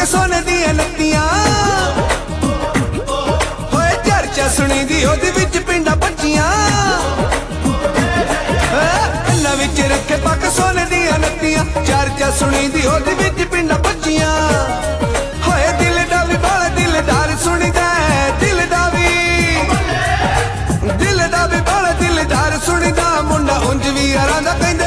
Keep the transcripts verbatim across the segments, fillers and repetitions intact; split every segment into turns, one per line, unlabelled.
पाके सोने दियां नत्तियां होए चर्चा सुनी दी ओदी विच पिंडा बच्चियां कन्ना विच रखे पाके सोने दियां नत्तियां चर्चा सुनी दी ओदी विच पिंडा बच्चियां होए दिल दा भी बड़ा दिलदार सुनीदा दिल दा भी दिल दा भी बड़ा दिलदार सुनीदा मुंडा उंज भी यारां दा कहंदे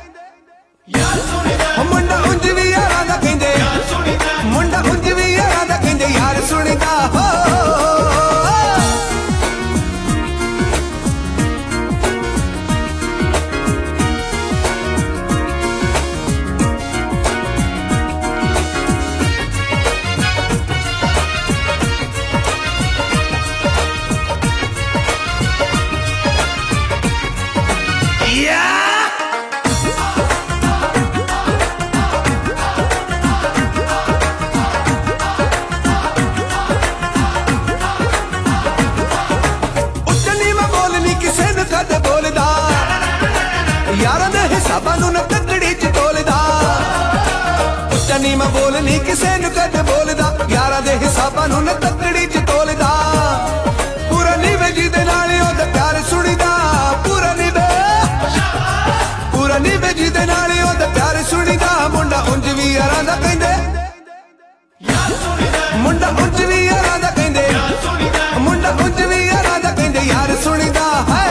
मुंडा उंज भी यारां दा कहंदे मुंडा उंज भी यारां दा कहंदे यार सुनीदा हो यारां दे हिसाबां नूं ना तकड़ी च तोलदा उच्चा नीवां बोल नहीं किसे नूं कदे बोलदा यारां दे हिसाबां नूं ना तकड़ी च तोलदा पूरा नीवे जी दे नाल ओदा प्यार सुणीदा पूरा नीवे पूरा नीवे जी दे नाल ओदा प्यार सुणीदा मुंडा उंज भी यारां दा कहंदे मुंडा उंज भी यारां दा कहंदे मुंडा उंज भी यारां दा कहंदे यार सुणीदा है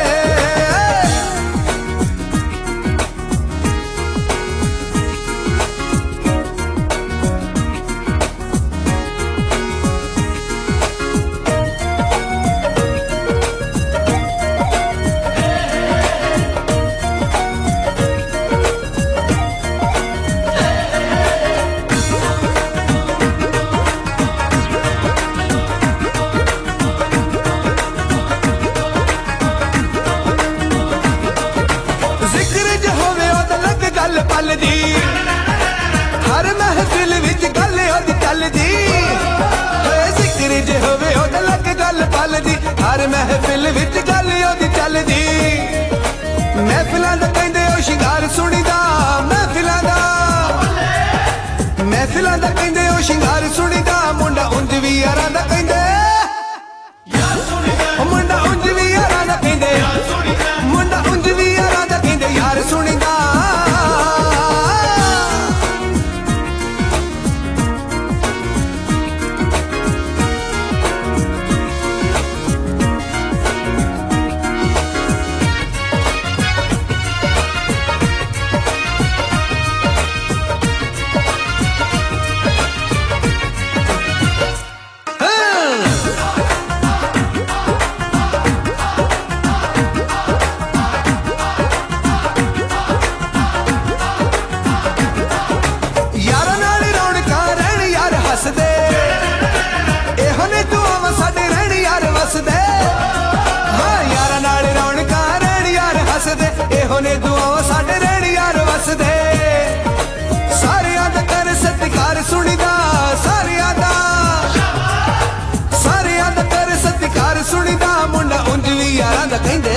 पल दी हर महफिल विच गल ओदी चलदी जिक्र जे होवे ओदा लग गल पल दी हर महफिल विच गल ओदी चलदी महफिलां दा कहंदे ओ शिंगार सुणीदा महफिलां दा महफिलां दा कहंदे ओ शिंगार सुणीदा मुंडा उंज भी यारां दा कहंदे मुंडा उंज भी यारां दा कहंदे मुंडा उंज भी यारां दा कहंदे यार सुणीदा होने दुआवां साडे रहण यार वसदे सारियां दा कर सत्कार सुणीदा सारियां दा सारियां दा कर सत्कार सुणीदा मुंडा उंज भी यारां दा कहंदे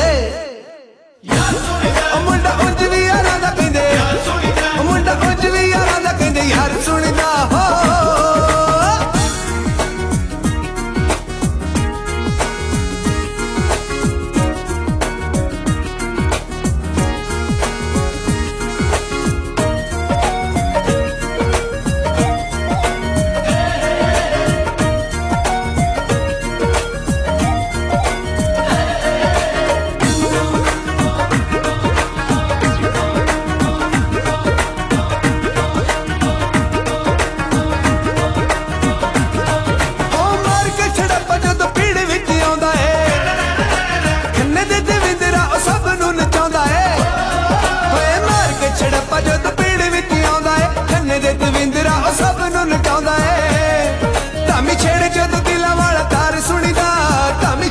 मुंडा उंज भी यारां दा कहंदे मुंडा उंज भी यारां दा कहंदे यार सुणीदा हो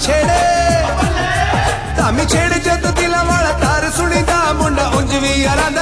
छेड़े जद दिला वाला तार सुनीदा मुंडा उंज भी यारां